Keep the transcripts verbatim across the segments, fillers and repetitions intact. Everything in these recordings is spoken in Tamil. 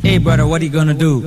Hey brother, what are you gonna do?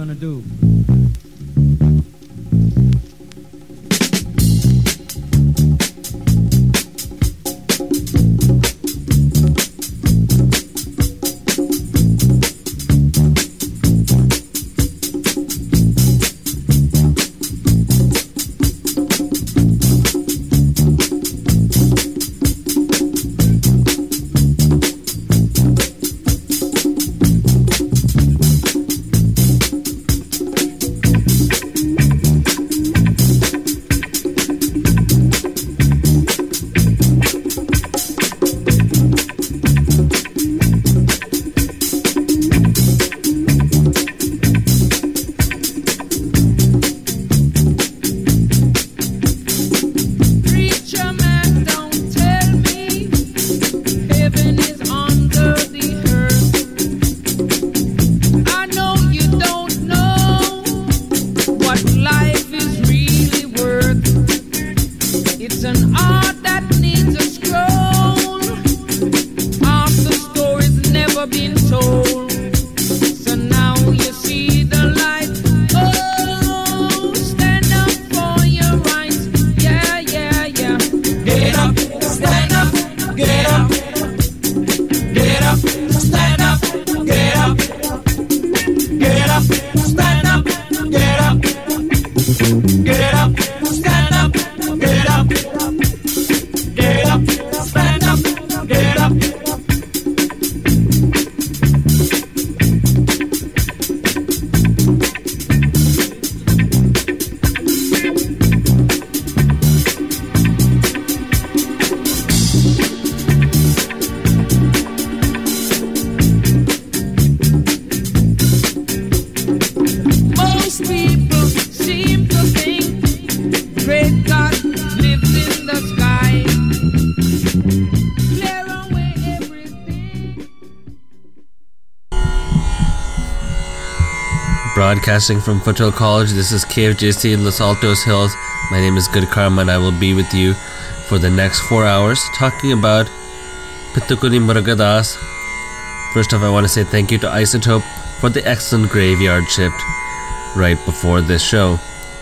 Broadcasting from Foothill College, this is K F J C Los Altos Hills. My name is Good Karma and I will be with you for the next four hours talking about Pithukuni Murugadas. First off, I want to say thank you to Isotope for the excellent graveyard shift right before this show.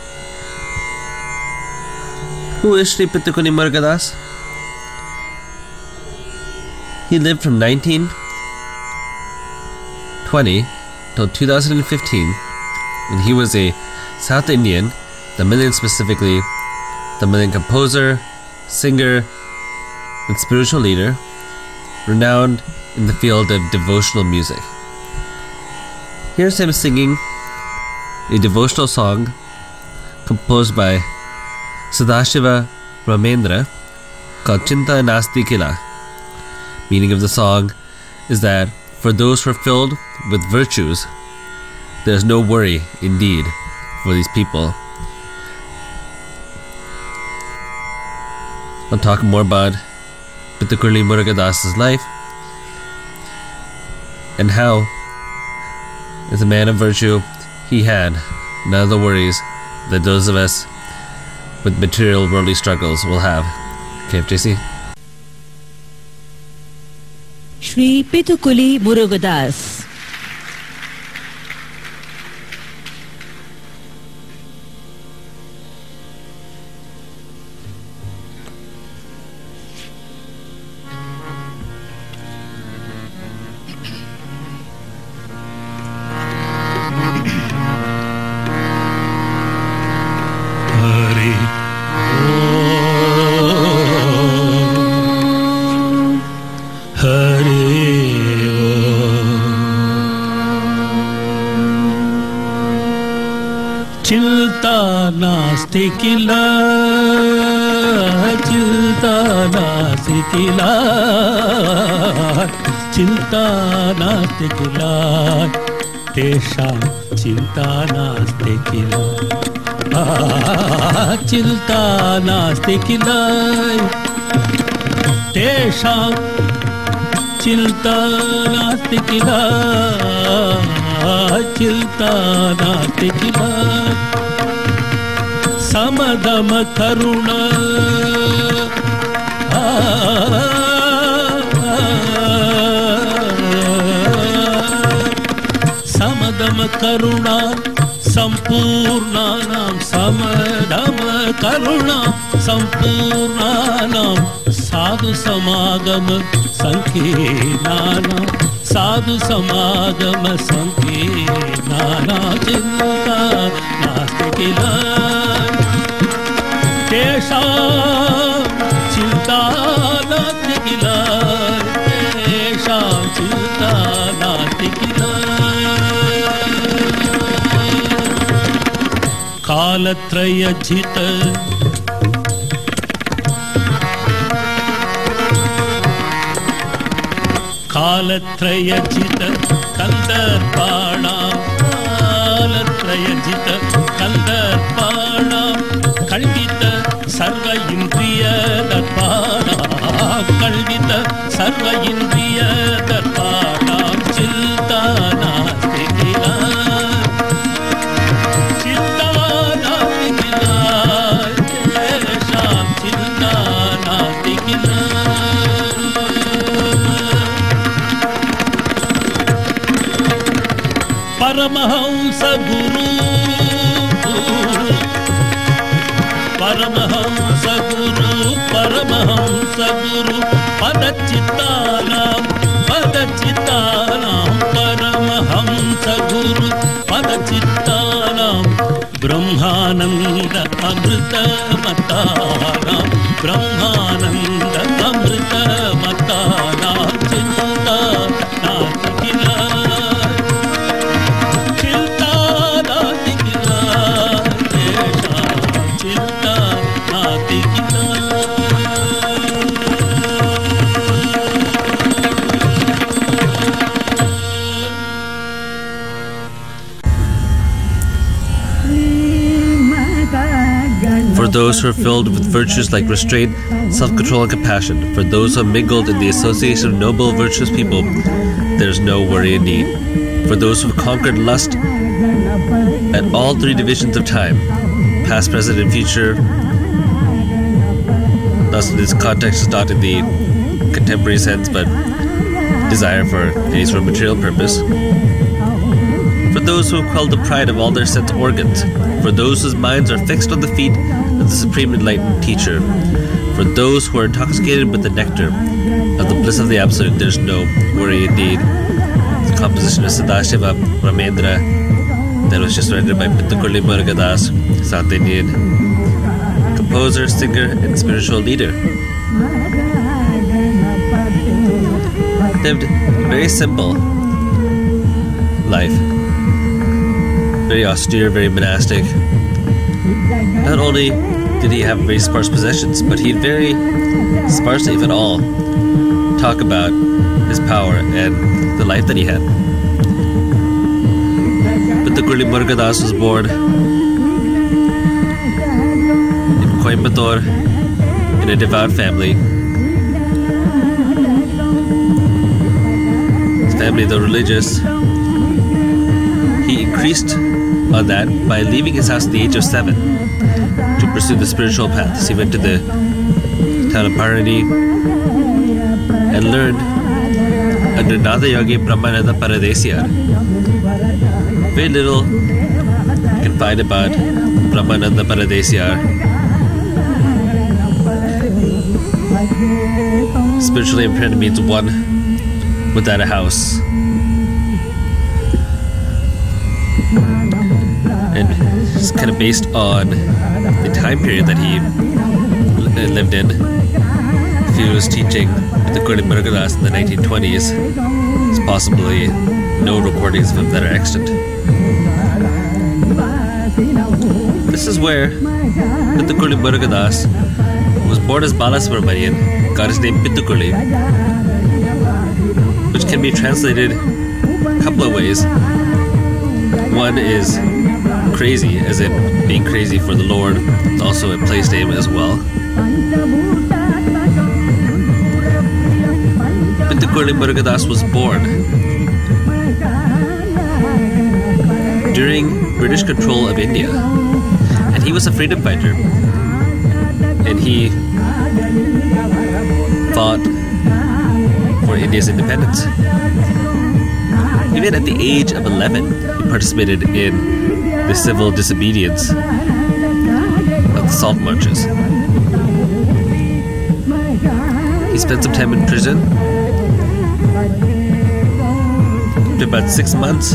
Who is Sri Pithukuni Murugadas? He lived from nineteen twenty till two thousand fifteen, and he was a South Indian, Tamilian specifically, Tamilian composer, singer, and spiritual leader, renowned in the field of devotional music. Here's him singing a devotional song composed by Sadashiva Ramendra called Chinta Nasti Kila. Meaning of the song is that for those who are filled with virtues, there's no worry indeed for these people. I'll talk more about Pithukuni Murugadas's life and how, as a man of virtue, he had none of the worries that those of us with material worldly struggles will have. K F J C. Sri Pithukuni Murugadas. Naastikila, chilta naastikila, chilta naastikila, tesha chilta naastikila, chilta naastikila, tesha chilta naastikila, chilta naastikila. Samadama Karuna Samadama करुणा सम्पूर्णानां समदम करुणा सम्पूर्णानां साधु समागम संकीर्णानां साधु समागम संकीर्णानां चिन्ता नास्ति किल तेषां चिन्ता नास्ति किल तेषां चिन्ता नास्ति किल कालत्रयजित कालत्रयजित कन्दर्पाणां कालत्रयजित कन्दर्पाणां खण्डित सर्व इन्द्रिय दर्पाणां खण्डित सर्व इन्द्रिय दर्पाणां चिन्ता नास्ति किल परमहंस गुरु परमहंस गुरु परमहंस गुरु पदचित्तानां पदचित्तानां परमहंस गुरु पदचित्तानां ब्रह्मानंद अमृत मतानां ब्रह्मानंद अमृत मतानां चिन्ता नास्ति किल For those who are filled with virtues like restraint, self-control, and compassion, for those who are mingled in the association of noble, virtuous people, there is no worry and need. For those who have conquered lust at all three divisions of time, past, present, and future, thus in this context is not in the contemporary sense, but desire for any sort of material purpose. For those who have quelled the pride of all their sense organs, for those whose minds are fixed on the feet of the Supreme Enlightened Teacher, for those who are intoxicated with the nectar of the bliss of the Absolute, there is no worry indeed. The composition of Sadashiva Ramendra that was just rendered by Pithukulli Murugadas, South Indian composer, singer, and spiritual leader. Lived a very simple life. Very austere, very monastic. Not only did he have very sparse possessions, but he'd very sparsely, if at all, talk about his power and the life that he had. Pithukulli Murugadas was born in Coimbatore in a devout family. His family, though religious, he increased on that by leaving his house at the age of seven to pursue the spiritual path. So he went to the town of Parani and learned under Nada Yogi Brahmananda Paradesiyar. Very little you can find about Brahmananda Paradesiyar. Spiritually imprinted means one without a house. And it's kind of based on the time period that he lived in. If he was teaching at the Pithukulli Murugadas in the nineteen twenties, there's possibly no recordings of him that are extant. This is where Pithukulli Murugadas was born as Balasubramanian, got his name Pithukulli, which can be translated a couple of ways. One is crazy, as in being crazy for the Lord. It's also a place name as well. Pithukulli Murugadas was born during British control of India, and he was a freedom fighter, and he fought for India's independence. Even at the age of eleven, he participated in the civil disobedience of the salt marches. He spent some time in prison for about six months.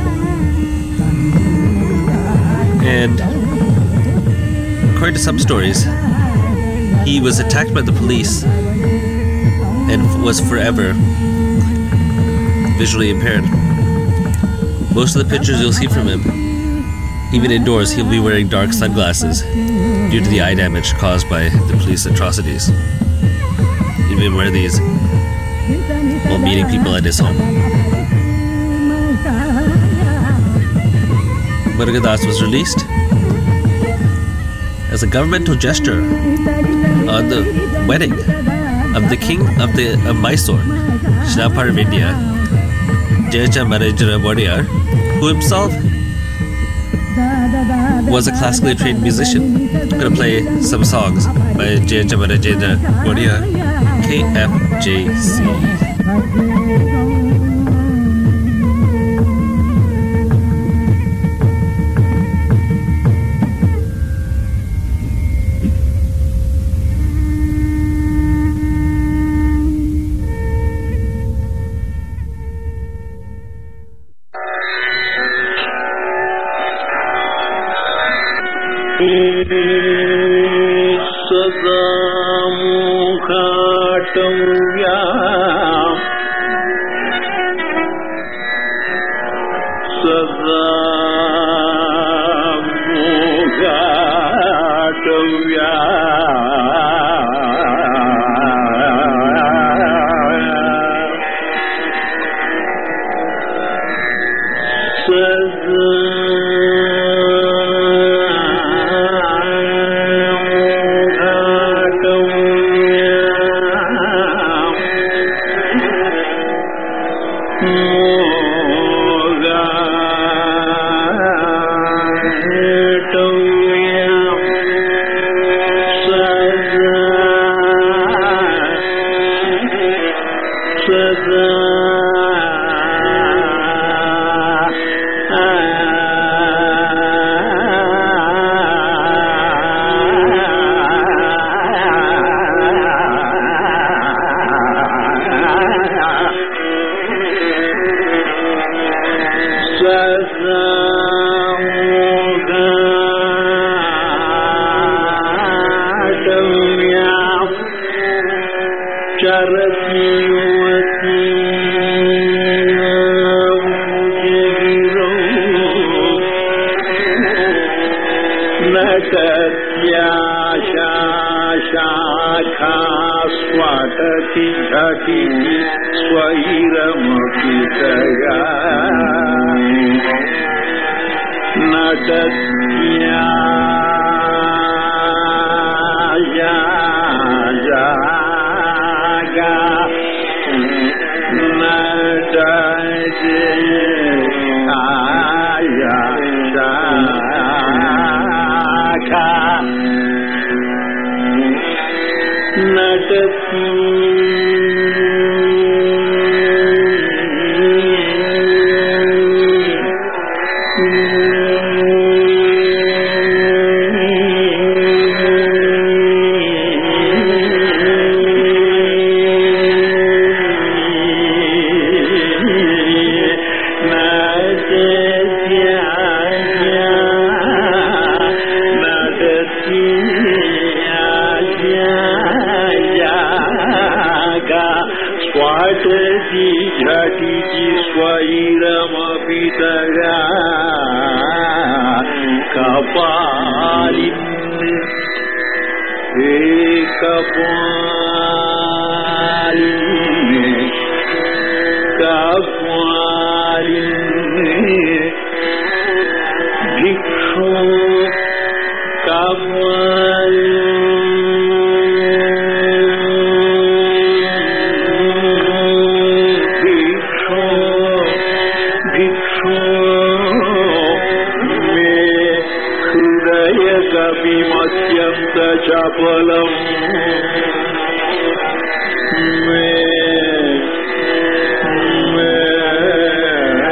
And according to some stories, he was attacked by the police and was forever visually impaired. Most of the pictures you'll see from him, even indoors, he'll be wearing dark sunglasses due to the eye damage caused by the police atrocities. He'd even wear these while meeting people at his home. Murugadas was released as a governmental gesture on the wedding of the king of the of Mysore, which is now part of India, Jayachamarajendra Wadiyar, who himself was a classically trained musician. I'm going to play some songs by Jayachamarajendra Wadiyar, K F J C. me, me,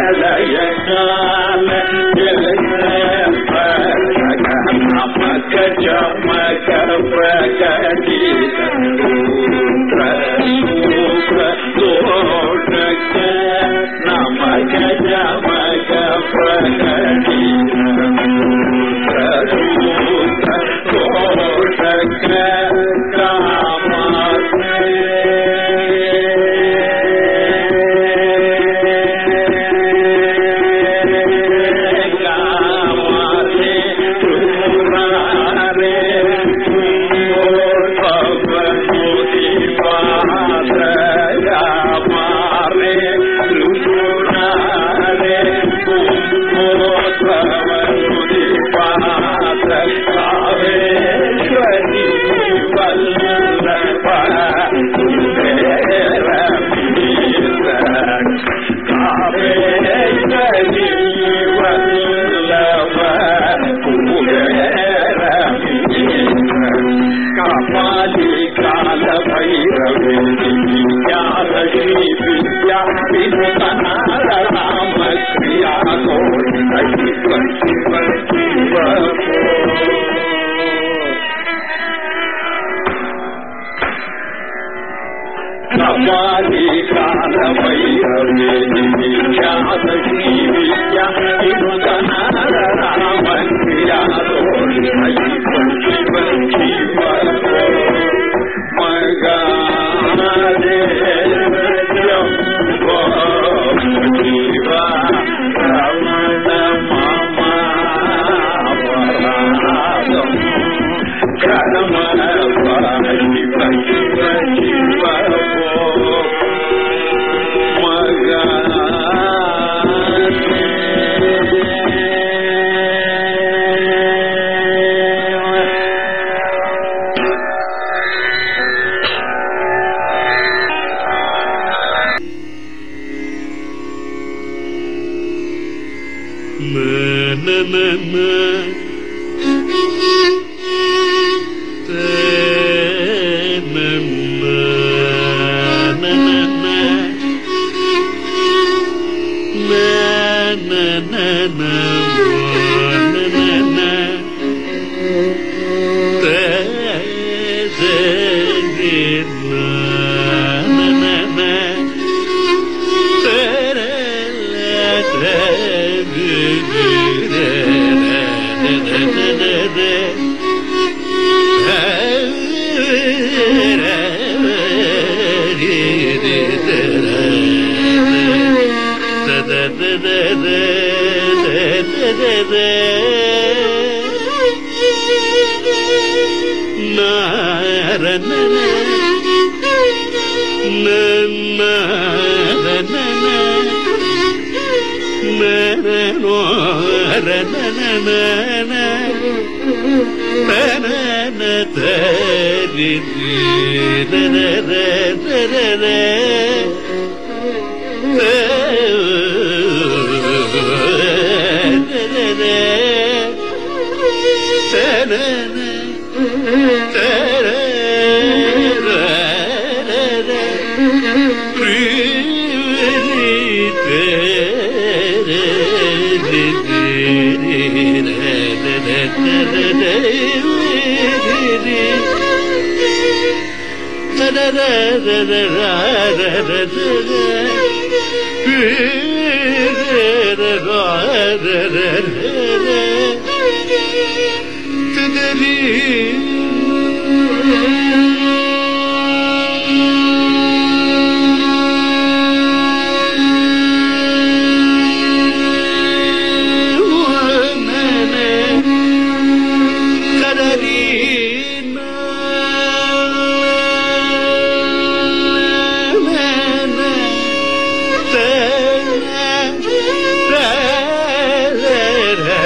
da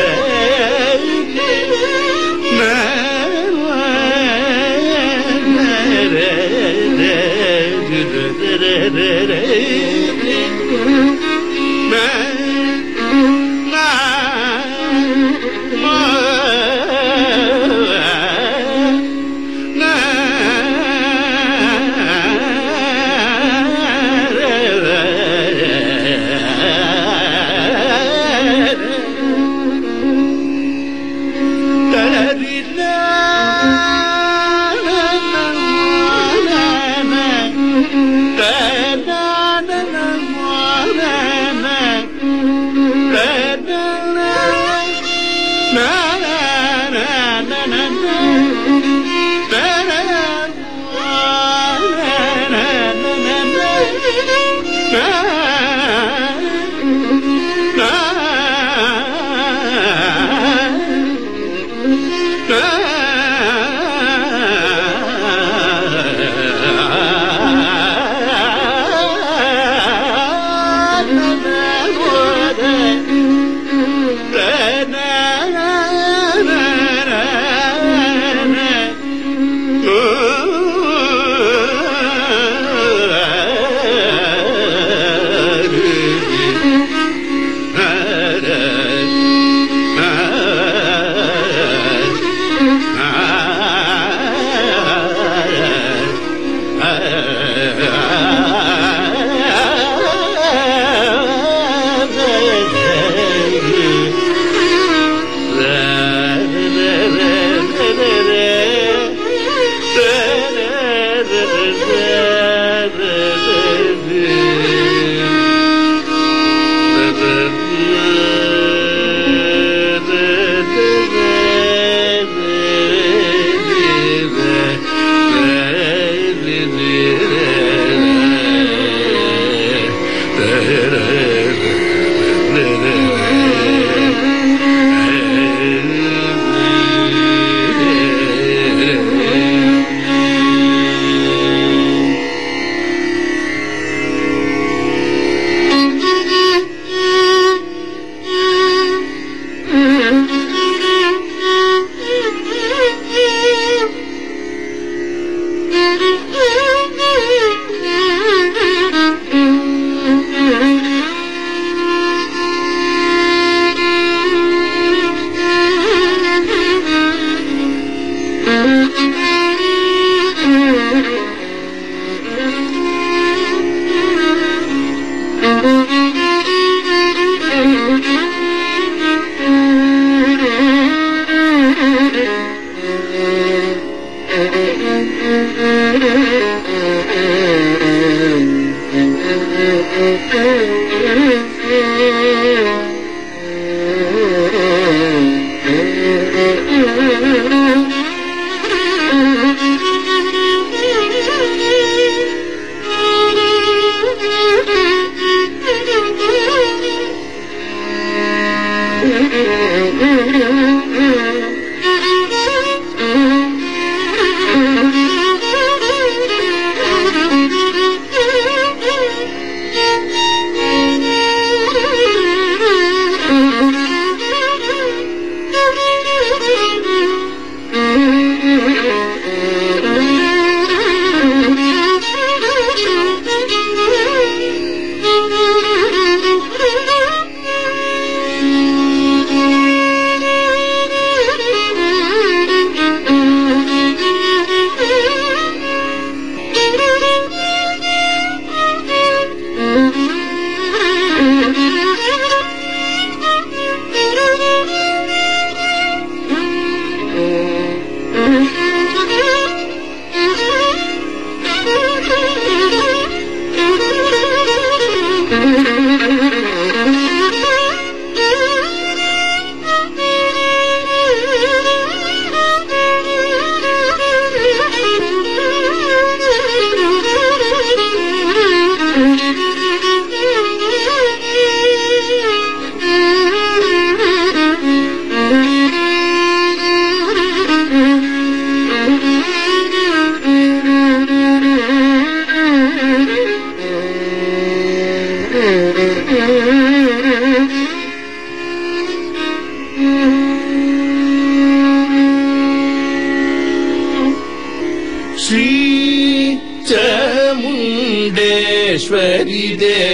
Shri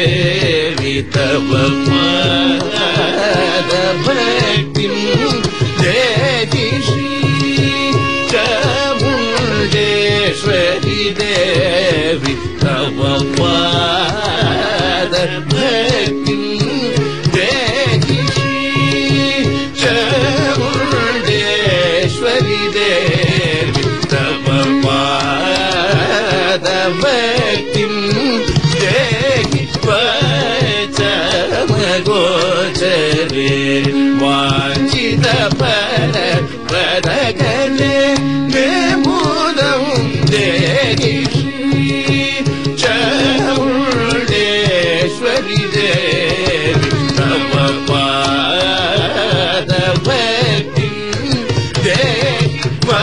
देवी तव पाद भक्तिं देहि श्री चामुण्डेश्वरी देवी तव पाद भक्तिं देहि श्री चामुण्डेश्वरी देवी तव पाद भक्तिं गोचरे वांछित फल प्रदगले मे मुदं देहि श्री चामुण्डेश्वरी देवी तव पाद भक्तिं देहि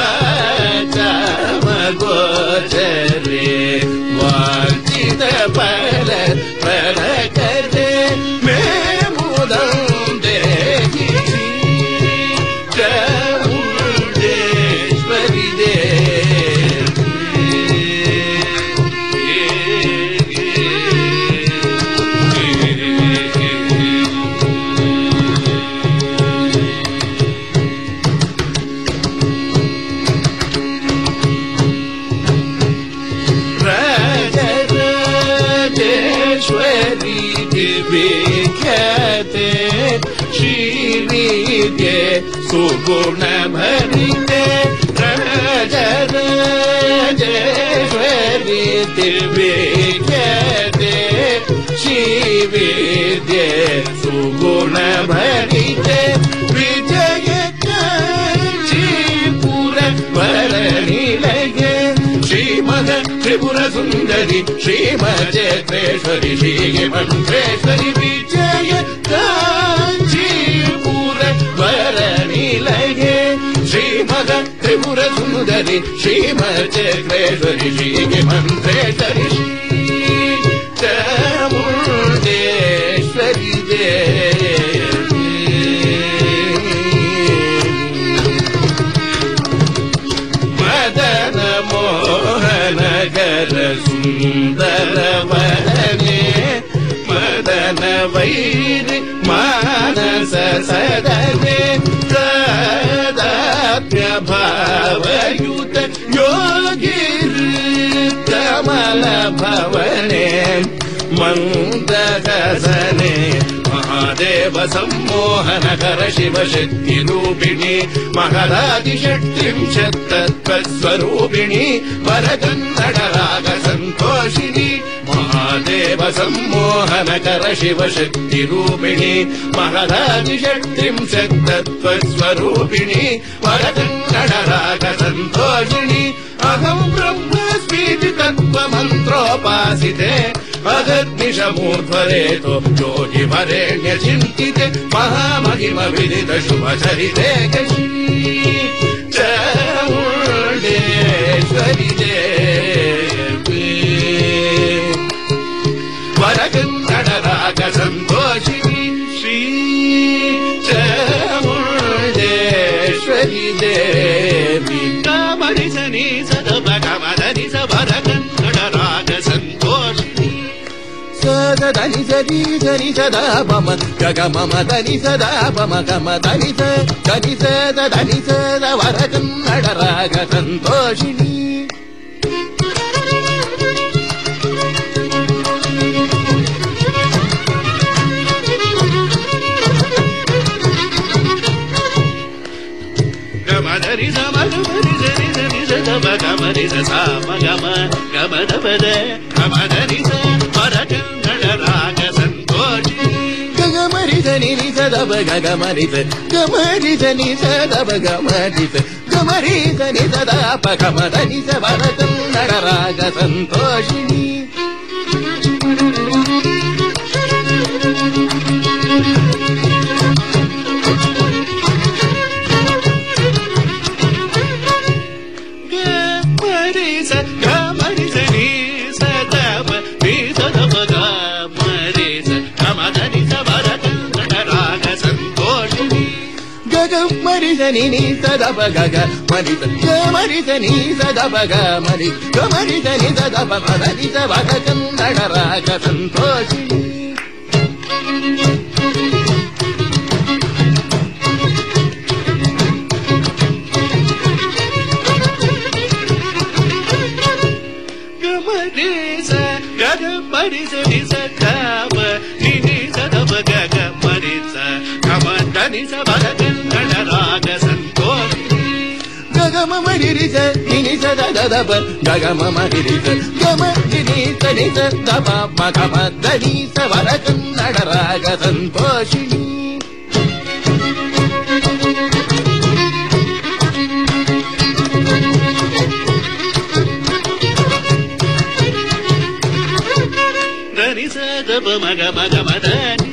वाचम गोचरे वांछित फल प्रदगले सुगुण भरिते राजराजेश्वरी दिव्यते श्री ವಿದ್ಯೆ ಸುಗುಣ ಭರಿತೆ ವಿಜಯ ಕಾಂಚೀಪುರ ವರನಿಲಗೆ ಶ್ರೀಮದ ತ್ರಿಪುರ ಸುಂದರಿ ಶ್ರೀಮಚೇತ್ರೇಶ್ವರಿ ಶ್ರೀಗೆ ಮಂತ್ರೇಶ್ವರಿ ವಿಜಯ ಕಾಂಚೀಪುರ ವರನಿಲಗೆ ಶ್ರೀಮದ ತ್ರಿಪುರ ಸುಂದರಿ ಶ್ರೀಮಚೇತ್ರೇಶ್ವರಿ ಶ್ರೀಗೆ ಮಂತ್ರೇಶ್ವರಿ ಚಾಮುಂಡೇಶ್ವರಿ ದೇವಿ ಮದನ ಮೋಹನಗರ ಸುಂದರವನೇ ಮದನ ವೈರಿ ಮಾನಸ ಸದನೆ ಸದಾತ್ಮ್ಯ ಭಾವಯುತ ಯೋಗಿರ್ ಕಮಲ ಭವನೆ ಮಂದಗಸನೆ ಮಹಾದೇವ ಸಂಮೋಹನಕರ ಶಿವಶಕ್ತಿ ರೂಪಿಣಿ ಮಹದಾದಿಷಟ್ತ್ರಿಂಶತ್ತತ್ವಸ್ವರೂಪಿಣಿ ವರಕನ್ನಡ ರಾಗ ಸಂತೋಷಿಣಿ ಮಹಾದೇವ ಸಂಮೋಹನಕರ ಶಿವಶಕ್ತಿ ರೂಪಿಣಿ ಮಹದಾದಿಷಟ್ತ್ರಿಂಶತ್ತತ್ವಸ್ವರೂಪಿಣಿ ವರಕನ್ನಡ ರಾಗ ಸಂತೋಷಿಣಿ ಅಹಂ ಬ್ರಹ್ಮಸ್ಮೀತಿ ತತ್ವ ಮಂತ್ರೋಪಾಸಿತೆ ಅಗರ್ನಿಶಮೂರ್ಧ್ವರೇತೋ ಯೋಗಿ ವರೇಣ್ಯ ಚಿಂತಿತೆ ಮಹಾಮಹಿಮ ವಿದಿತ ಶುಭ ಚರಿತೆ ಶ್ರೀ ಚಾಮುಂಡೇಶ್ವರಿ ದೇವಿ ವರಕನ್ನಡ ರಾಗ ಸಂತೋಷಿನಿ ಶ್ರೀ ಚಾಮುಂಡೇಶ್ವರಿ ದೇವಿ ಕಾಮರಿಸನಿ ಸದಪ ಕಮದನಿ ವರಕನ್ನಡ ರಾಗ ಸಂತೋಷಿನಿ ಸದನಿ ಸದಿ ಧನಿ ಸದಾ ಪಮ ಗಗ ಮಮ ಧನಿ ಸದಾ ಪಮ ಗಮ ಧನಿ ಸ ಧನಿ ಸದ ಧನಿ ಸದ ವರಕನ್ನಡ ರಾಗ ಸಂತೋಷಿನಿ ಗಮಧರಿ ಸಮಗಮರಿ ಸರಿ ಸರಿ ಸದಮ ಗಮರಿ ಸಾಮ ಗಮ ಗಮದ ಪದ ಗಮಧರಿ ಸ ವರಕನ್ನಡ ರಾಗ ಸಂತೋಷಿ ಗಗಮರಿ ಧನಿ ಸದಬ ಗಗಮರಿ ಸ ಗಮರಿ ಧನಿ ಸದಬ ಗಮರಿ ಸ ಗಮರಿ ಧನಿ ಸದಾ ಪ ಗಮ ಧನಿ ಸ ವರಕನ್ನಡ ರಾಗ ಸಂತೋಷಿನಿ ಮರಿಸನಿ ಸದಬ ಗಗ ಮರಿಸ ಮರಿಸನಿ ಸದಬ ಗ ಮರಿ ಮರಿಸನಿ ಸದಬ ಮರಿ ಸ ವರಕನ್ನಡ ರಾಗ ಸಂತೋಷಿನಿ ಗಮರಿ ಸ ಗಗ ಮರಿಸನಿ ಸದಬ ನಿನಿ ಸದಬ ಗಗ ಮರಿ ಸ ಗಮ ಧನಿ ಸ ವರಕನ್ನಡ ರಾಗ ಸಂತೋಷಿನಿ ಗಗಮ ಮರಿ ಸ ನಿನಿ ಸ ದದಬ ಗಗಮ ಮರಿ ಸ ಗಮ ನಿನಿ ಸ ನಿ ಸ ದಬ ಮ ಗಮ ಧನಿ ಸ ವರಕನ್ನಡ ರಾಗ ಸಂತೋಷಿನಿ ಧನಿ ಸ ದಬ ಮ ಗಮ ಗಮ ಧನಿ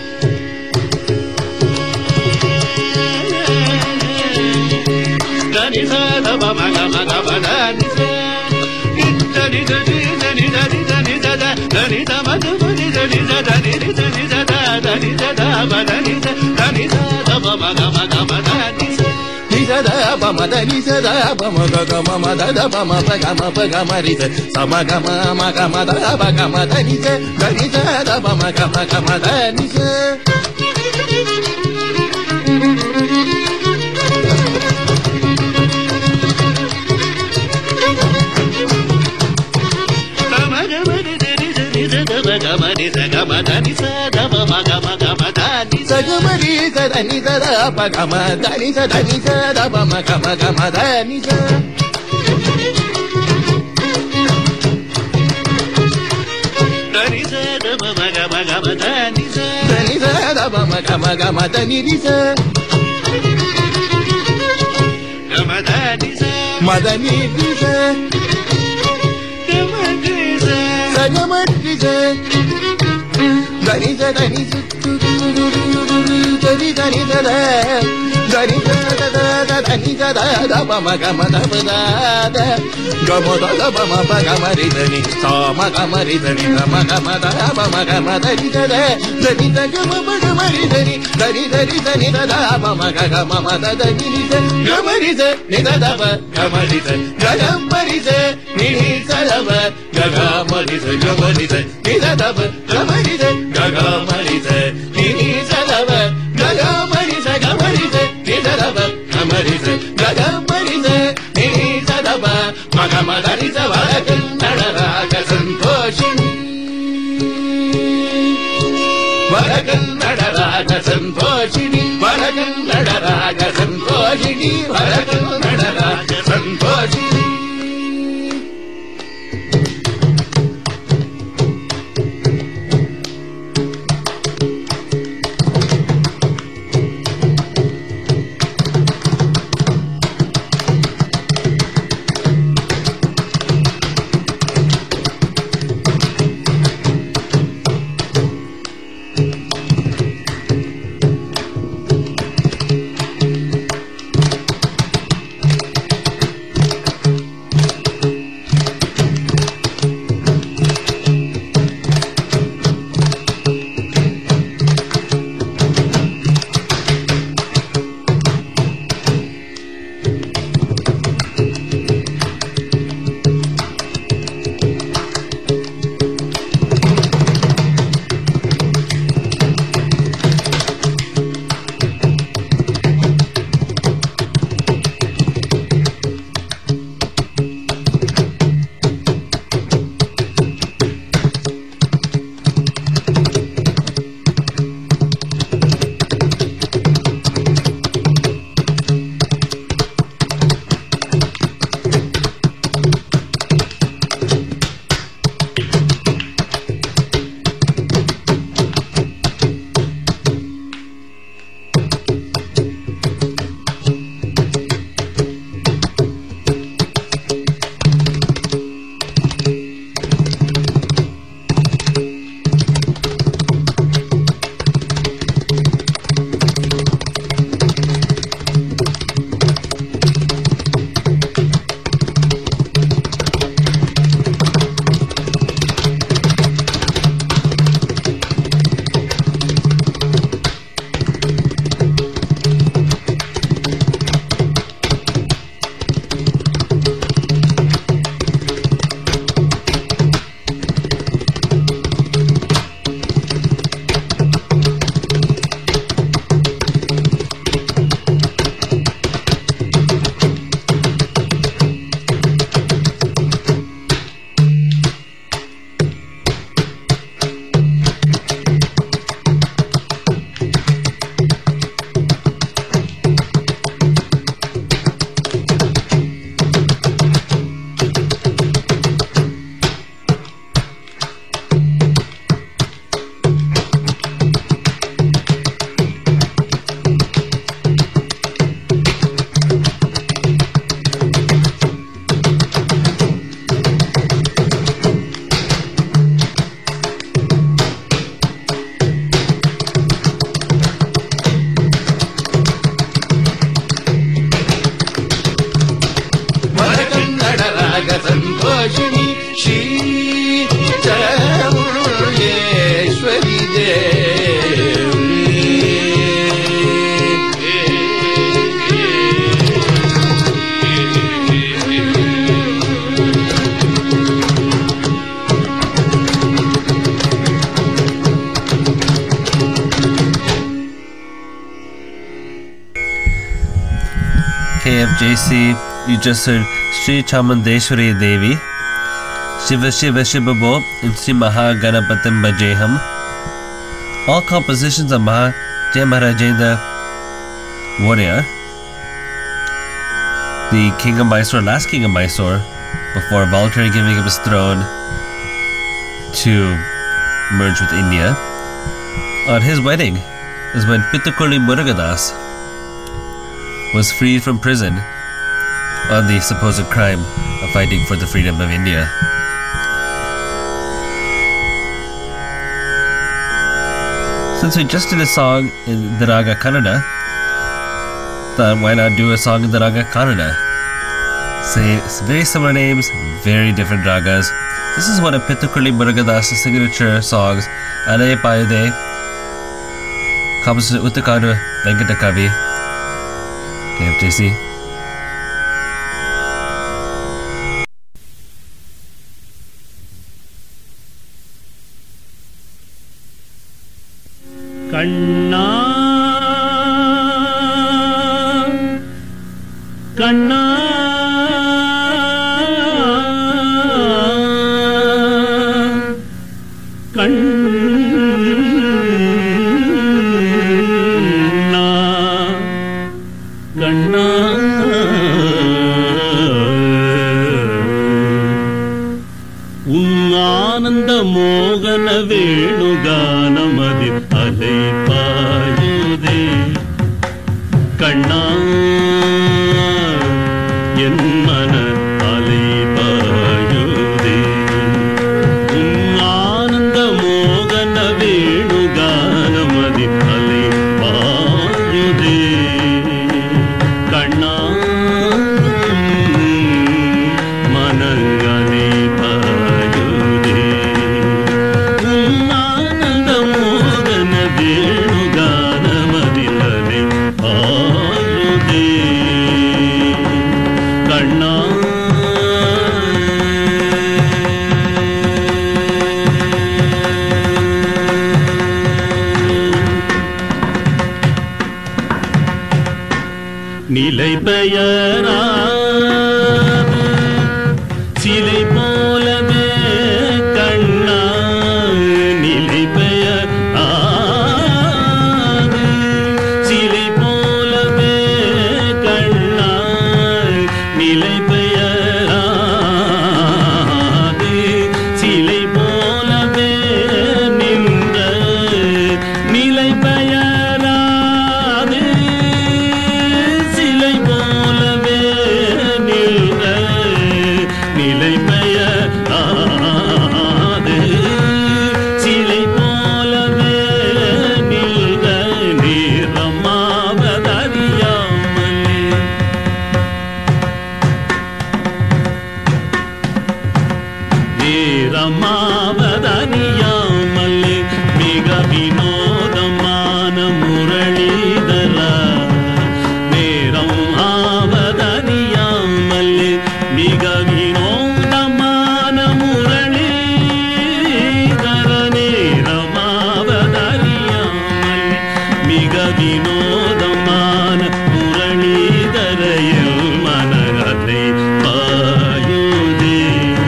ಧನಿ ಸ ದಬ ಮ ಗಮ ಗಮ ಧನಿ ಸ ಧನಿ ಧನಿ ಧನಿ ಧನಿ ಧನಿ ಧದ ಧನಿ ಧ ಮದ ಮನಿ ಧನಿ ಧ ಧನಿ ಧನಿ ಧದ ಧನಿ ಧದ ಮ ಧನಿ ಧ ಧನಿ ಧ ದಬ ಮ ಗಮ ಗಮ ಧನಿ ಸ ನಿ ಸದ ಪ ಮ ಧನಿ ಸದ ಪ ಮ ಗ ಗ ಮ ಮ ದ ದ ಪ ಮ ಪ ಗ ಮ ಪ ಗ ಮ ರಿ ಸ ಸ ಮ ಗ ಮ ಮ ಗ ಮ ದ ಪ ಗ ಮ ಧನಿ ಸ ಧನಿ ಸ ದ ಪ ಮ ಗ ಮ ಗ ಮ ಧನಿ ಸ గమరి స గమ ధని స దమ మ గమ గమ ధని స గమరి స ధని స ద ప గమ ధని స ధని స దమ మ గమ గమ ధని స ధని స దమ మ గమ gama gama da ni sa da ni sa da ba ma gama gama da ni ni sa gama da ni sa ma da ni ni sa gama ni sa sa gama ni sa da ni sa da ni sa da ni da ni sa da da ni sa da da da da ni sa da da ba ma gama da ba da da gama da da ba ma ba gama ri da ni sa ma gama ri da ni ma gama da ba ma gama da ni da da da ni da gama ba gama ri da ni da ni da ni da ni da da ba ma ga gama ma da da ni ni da gama ri da ni da da ba gama ri da ga gama ri da ni ni sa da ba ga gama ri da gama ri da ni da da ba gama ri da ga gama ri da ni ni sa da ba ga gama ri da gama ri da ni da da ba gama ri da ga gama ri da ni ni sa da ba ma gama da ni sa ba kನ್ನಡ ರಾಗ ಸಂತೋಷಿಣಿ ವರ ಕನ್ನಡ ರಾಗ ಸಂತೋಷಿಣಿ ವರ ಕನ್ನಡ ರಾಗ ಸಂತೋಷಿಣಿ ವರ ಕನ್ನಡ ರಾಗ ಸಂತೋಷಿಣಿ ಸಂತೋಷಿಣಿ ಶ್ರೀ ಚಾಮುಂಡೇಶ್ವರಿ ದೇವಿ K F J C, you just heard Sri Chamundeshwari Devi, Shiva Shiva Shiva Bo, and Sri Mahaganapatim Bajeham. All compositions of Mahajay Maharajendra Warrior, the king of Mysore, last king of Mysore, before voluntarily giving up his throne to merged with India. On his wedding is when Pittukuli Murugadas was freed from prison on the supposed crime of fighting for the freedom of India. Since we just did a song in the Raga Kannada, thought why not do a song in the Raga Kannada? Say very similar names, very different ragas. This is one of Pittukuli Murugadas' signature songs, Alai Payude, composition Uttakadu Venkata Kavi. K F J C. Kanna Kanna உன்னானந்த மோகன வேணுகானமதி அலை பாயுதே கண்ணா என் மன அலை பாயுதே உன்னானந்த மோகன வேணுகானமதி அலை பாயுதே கண்ணா மனங்கலை நிலை பெயரா சிலை போலவே கண்ணா நிலை பெயரா சிலை போலவே கண்ணா நிலை பெயரா சிலை போலவே நின்ற நிலை பெயரா ரமாவதனியாமல்லே மிக வினோதமான முரளிதர நேரம் ஆவதனியாமல்லே மிக வினோதமான முரளிதர நேரமாவதனியாமல்லே மிக வினோதமான முரளிதரையில் மனதை பாயுதே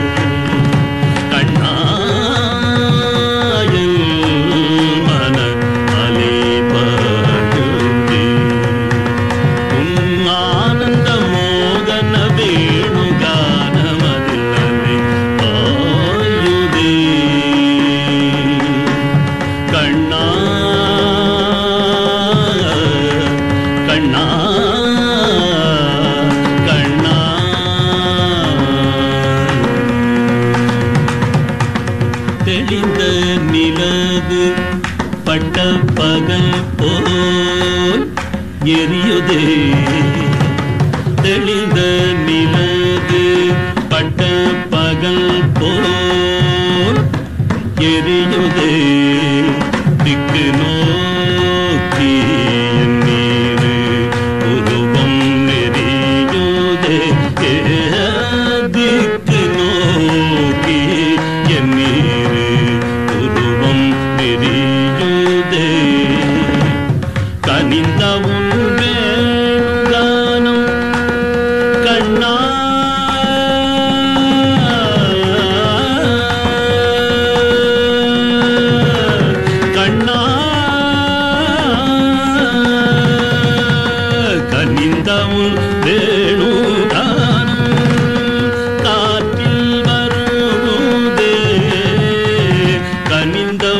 தெளிந்த நிலவு பட்ட பகல் போல் எரியுதே தெளிந்த நிலவு பட்ட பகல் போல் எரியுதே திக்கு நோக்கி என் நீரு உருவம் நெறியுதே திக்கு நோக்கி என் நீரு உருவம் நெறியுதே கனிந்த உன் வேணுகானம் கண்ணா கண்ணா கனிந்த உன் வேணுகானம் காற்றில் வருதே கனிந்த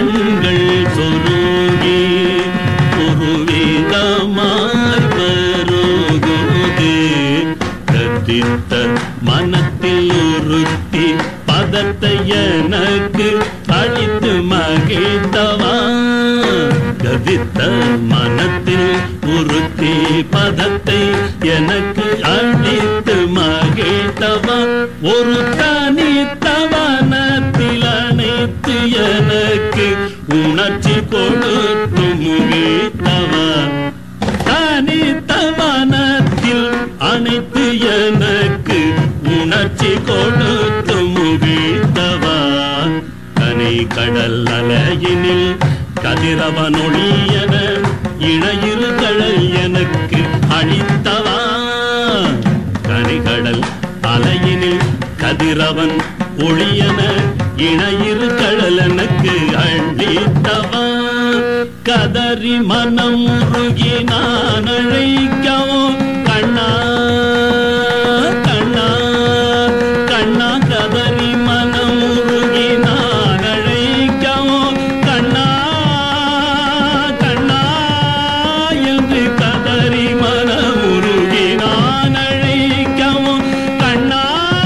கண்கள் சொருகி ஒருவிதமாய் வருகுதே. கதித்த மனத்தில் உறுத்தி பதத்தை எனக்கு அளித்து மகிழ்ந்தவா. கதித்த மனத்தில் உறுத்தி பதத்தை எனக்கு அளித்து மகிழ்ந்தவா. ஒரு தனித்தவனத்தில் அனைத்து எனக்கு உணர்ச்சி கொடுத்து முகிழ்த்தவா. தனித்தவனத்தில் அனைத்து எனக்கு உணர்ச்சி கொடுத்து முகிழ்த்தவா. கனை கடல் அலையினில் கதிரவனொழியன இணையிரு கடல் எனக்கு அளித்தவா. கனிகடல் அலையினில் கதிரவன் ஒளியன இணையிரு கடல் எனக்கு அளித்தவா. கதறி மனம் உருகி நான் அழைக்கவோ கண்ணா கண்ணா கண்ணா. கதறி மனம் உருகி நான் அழைக்கவோ கண்ணா கண்ணா என்று கதறி மனம் உருகி நான் அழைக்கவோ கண்ணா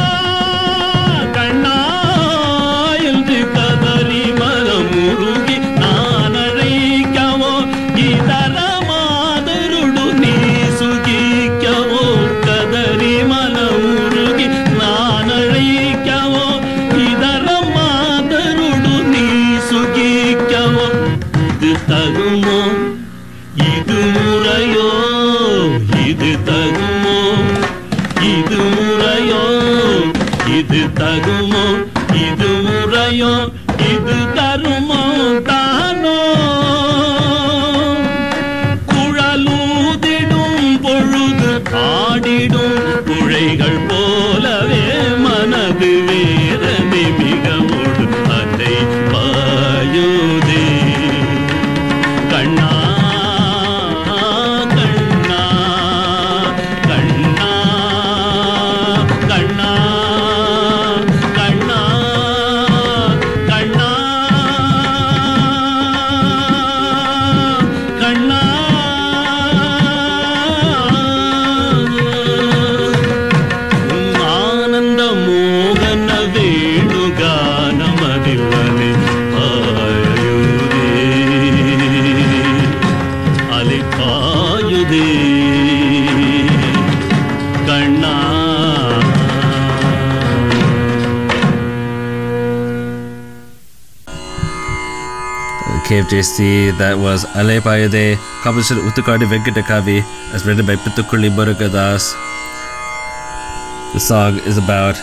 கண்ணா என்று கதறி மனம் உருகி நான் அழைக்கவோ. இதர மாதருடு நீ சுகிக்கவோ கதறி மனம் உருகி நான் அழைக்கவோ. இதர மாதருடு நீ சுகிக்கவோ. இது தகுமோ இது முறையோ இது தகுமோ இது முறையோ இது தகுமோ இது முறையோ இது தருமோ தானோ. குழலூதிடும் பொழுது ஆடிடும் குழைகள் போலவே மனது வேறமே மிகவோடு அதை பாயுதே. கண்ணா கண்ணா கண்ணா கண்ணா கண்ணா கண்ணா கண்ணா. ஆனந்த மோகன வேணுகானமதிவனே பாயுதே அலை பாயுதே கண்ணா. K F J C, that was Ale Payade, composition Uttukadi Venkatakavi, as written by Pittukuli Murugadas. The song is about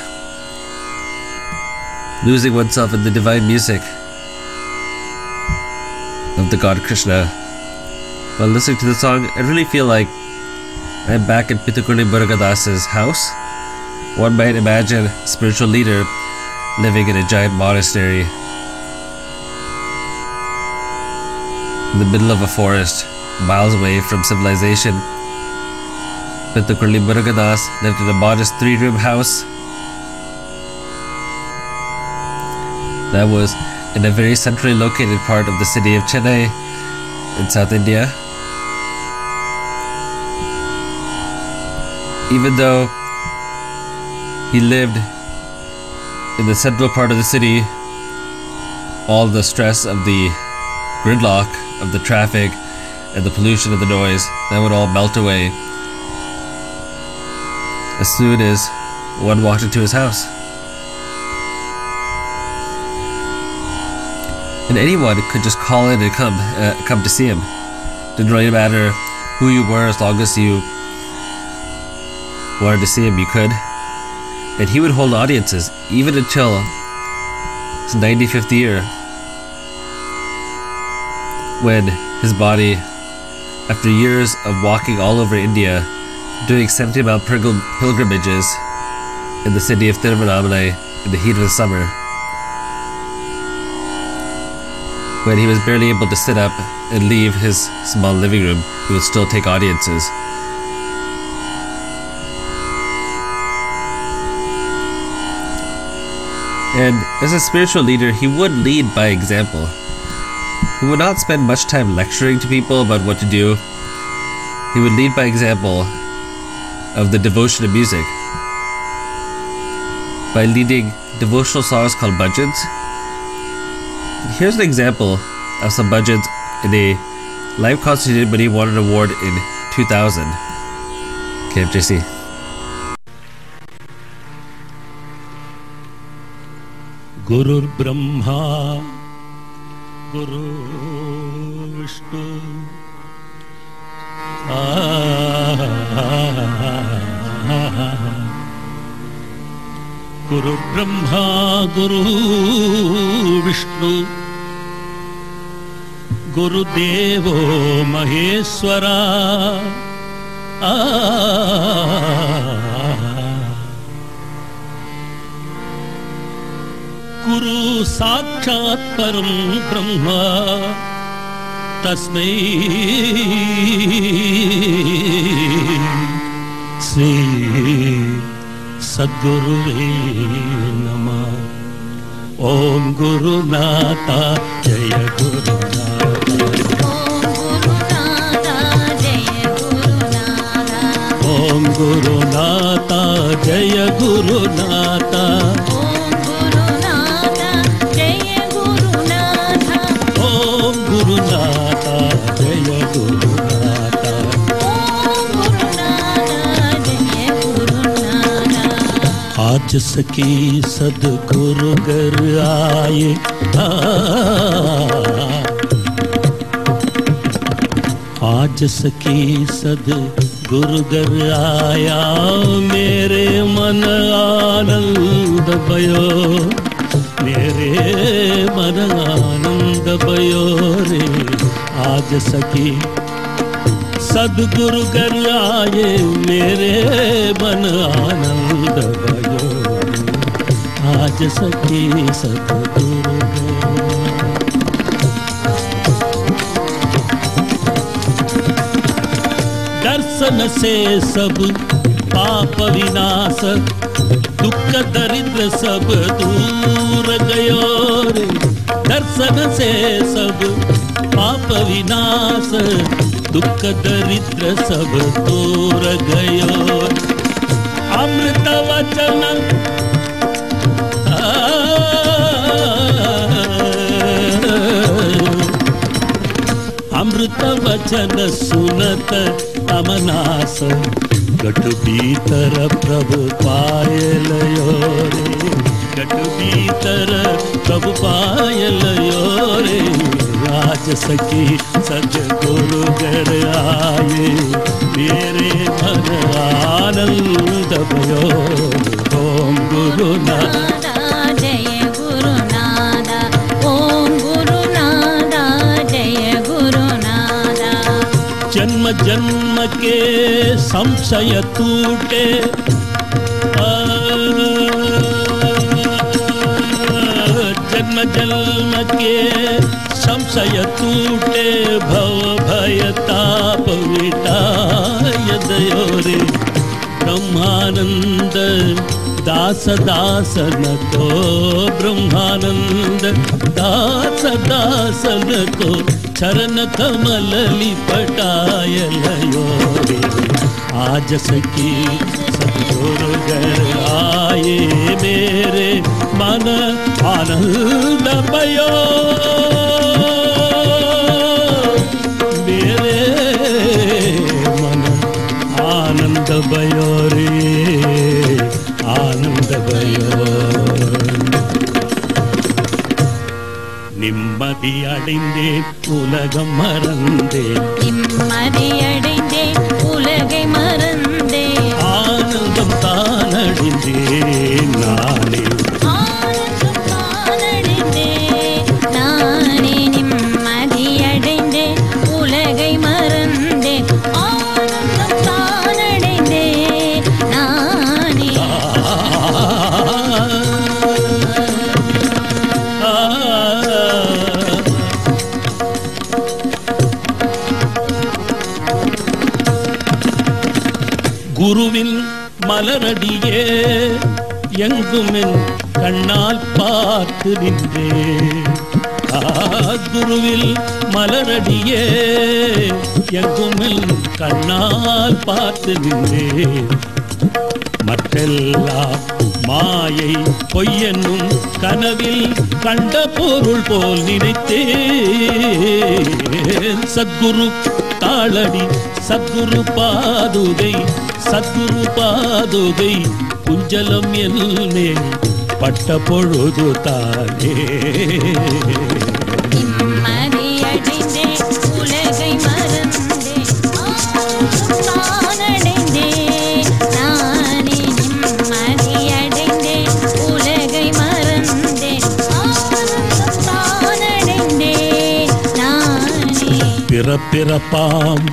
losing oneself in the divine music of the god Krishna. While listening to the song, I really feel like I'm back in Pittukuli Murugadas's house. One might imagine a spiritual leader living in a giant monastery in the middle of a forest, miles away from civilization. Pittukuli Murugadas lived in a modest three-room house that was in a very centrally located part of the city of Chennai in South India. Even though he lived in the central part of the city, all the stress of the gridlock, of the traffic, and the pollution and the noise, that would all melt away as soon as one walked into his house. And anyone could just call in and come uh, come to see him. Didn't really matter who you were, as long as you wanted to see him, you could. And he would hold audiences even until his ninety-fifth year, when his body, after years of walking all over India, doing seventy mile pilgrimages in the city of Tiruvannamalai in the heat of the summer, when he was barely able to sit up and leave his small living room, he would still take audiences. And as a spiritual leader, he would lead by example. He would not spend much time lecturing to people about what to do. He would lead by example of the devotion of music by leading devotional songs called bhajans. Here's an example of some bhajans in a live concert he did when he won an award in two thousand. K F J C. Gurur Brahma Guru Vishnu Guru Brahma Guru Vishnu Guru Devo Maheshwara Guru Sakshat Param Brahma Tasmai Sri Sadguruve Namah. Om Guru Nata Jaya Guru Om Guru Nata Jaya Guru Nata Om Guru Nata Jaya Guru Nata आज सखी सदगुरु घर आए आज सखी सदगुरु घर आया मेरे मन आनंद भयो मेरे मन आनंद भयो रे आज सखी सदगुरु घर आए मेरे मन आनंद भयो आज सखी सदगुरु दर्शन से सब पाप विनाश दुख दरिद्र सब दूर गयो रे दर्शन से सब पाप विनाश दुख दरिद्र सब दूर गयो अमृत वचन अमृत वचन सुनत अमनास गट भीतर प्रभु पायलयो रे गट भीतर प्रभु पायलयो रे आज सखी सदगुरु घर आए मेरे मन आनंद भयो ओम गुरु नादा जय गुरु नादा ओम गुरु नादा जय गुरु नादा जन्म जन्म के संशय टूटे जन्म जन्म के संशय टूटे भव भय ताप मिटाय दयो रे ब्रह्मानंद दास दासन को ब्रह्मानंद दास दासन को चरण कमल लिपटाय लयो रे आज सखी सदगुरु घर आए मेरे मन आनंद भयो मेरे मन आनंद भयो रे आनंद भयो நிம்மதி அடைந்தேன் உலகம் மறந்தேன் நிம்மதி அடைந்தேன் உலகை மறந்தேன் ஆனந்தம் தான் அடைந்தேன் நானே ஆனந்தம் தான் அடைந்தேன் நானே நிம்மதி அடைந்தேன் உலகை மறந்தேன் ஆனந்தம் தான் அடைந்தேன் நானே குருவின் மலரடியே எங்குமென் கண்ணால் பார்த்து நின்றேன் குருவில் மலரடியே எங்குமில் கண்ணால் பார்த்து நின்றேன். மற்றெல்லாம் மாயை பொய்யென்னும் கனவில் கண்ட பொருள் போல் நினைத்தேன். சத்குரு தாளடி சத்குரு பாதுகை சத்குரு பாதுகை குஞ்சலம் என்னே பட்ட பொழுது தானே. நிம்மதியடைந்தே உலகை மறந்தே தானடைந்தே நானே. நிம்மதியடைந்தே உலகை மறந்தே தானடைந்தே நானே. பிறப்பிறப்பாம்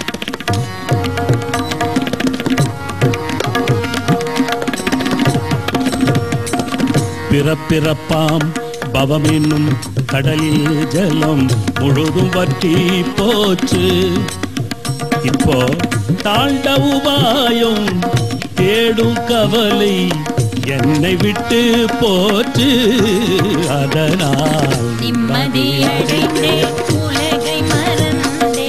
பிறப்பிறப்பாம் பவமென்னும் கடலில் ஜலம் முழுதும் வற்றி போச்சு. இப்போ தாண்ட உபாயம் தேடும் கவலை என்னை விட்டு போச்சு. அதனால் நிம்மதியடைந்தே உலகை மறந்தே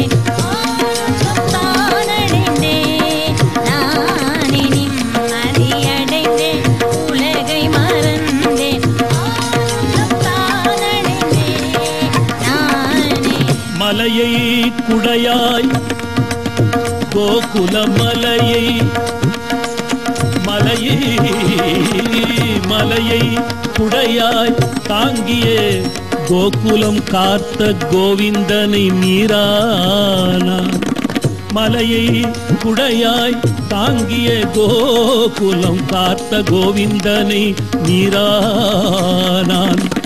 தானடைந்தே நானே. நிம்மதியடைந்தே உலகை மறந்தே தானடைந்தே நானே. மலையை குடையாய் கோகுல மலையை மலையை மலையை குடையாய் தாங்கிய கோகுலம் காத்த கோவிந்தனை மீறானா. மலையை குடையாய் தாங்கிய கோகுலம் காத்த கோவிந்தனை மீறானான்.